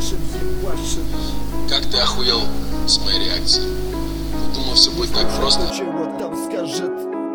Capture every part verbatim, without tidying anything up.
ебашит, ебашит. Как ты охуел с моей реакцией? Ты думал, все будет так просто? Чего там скажет?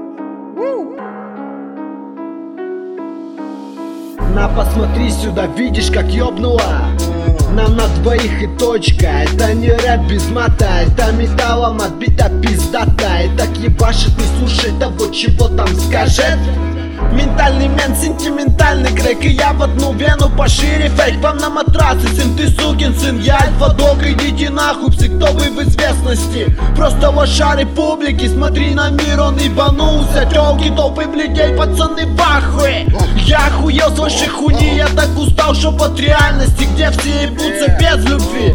На, посмотри сюда, видишь, как ёбнула? Нам на двоих и точка. Это не рэп без мата, это металлом отбита пиздата. И так ебашит, не слушай того, чего там скажет. Ментальный мент, сентиментальный крэк. И я в одну вену пошире фейк. Вам на матрасы, сын, ты сукин сын. Я альфа-дог, идите нахуй, все, кто вы в известности. Просто лошары публики, смотри на мир, он ебанулся. Тёлки, толпы бледей, пацаны в ахуе. Я охуел с вашей хуйни, я так устал, что от реальности, где все ебутся без любви.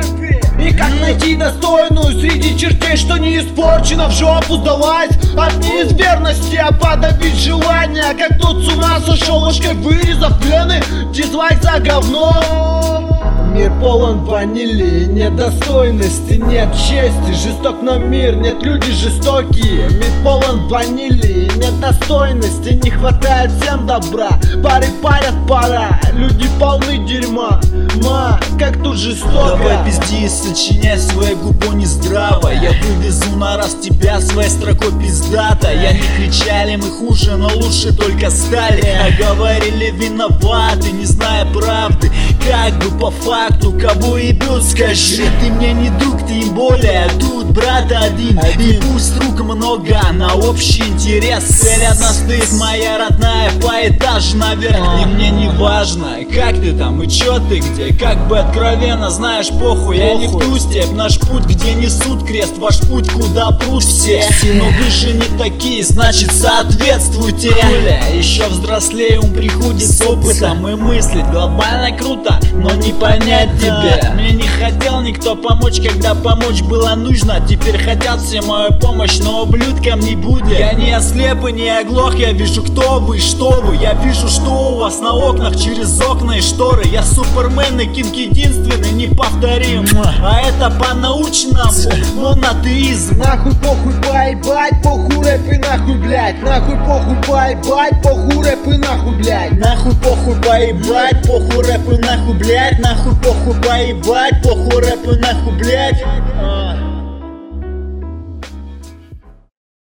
И как найти достойную среди чертей, что не испорчена, в жопу сдалась от неизверности, а подавить желание, как тот с ума сошел, ложкой вырезав вены, дизлайк за говно. Мир полон ванили, недостойности, нет чести, жесток на мир, нет, люди жестокие. Мир полон ванили, недостойности, не хватает всем добра. Пары парят пора, люди полны дерьма. Ма, как тут жестоко. Давай пизди и сочиняй свою губу нездраво. Я вывезу на раз тебя своей строкой пиздата. Я не кричали, мы хуже, но лучше только стали. А говорили виноваты, не зная правды. Как бы по факту, кого ебет, скажи. Ты мне не друг, тем более, тут брат один, один. И пусть рук много на общий интерес. Цель одна стоит, моя родная, по этажу наверх. И мне не важно, как ты там и чё ты где. Как бы откровенно, знаешь, похуй, я не в ту степь. Наш путь, где несут крест, ваш путь, куда прут все. Но вы же не такие, значит соответствуйте. Бля, еще взрослеем приходит с опытом и мыслить глобально круто, но не понять тебя. Мне не хотел никто помочь, когда помочь было нужно. Теперь хотят все мою помощь, но ублюдком не будет. Я не ослеп и не оглох, я вижу, кто вы, что вы. Я вижу, что у вас на окнах через окна и шторы. Я супермен и кинг единственный, неповторим. А это по-научному монотеизм. Нахуй похуй поебать, похуй рэп и нахуй, блять. Нахуй похуй поебать, похуй рэп и нахуй, блять. Нахуй похуй поебать, похуй рэп и нахуй, блять. Нахуй похуй поебать, похуй рэп и нахуй, блять.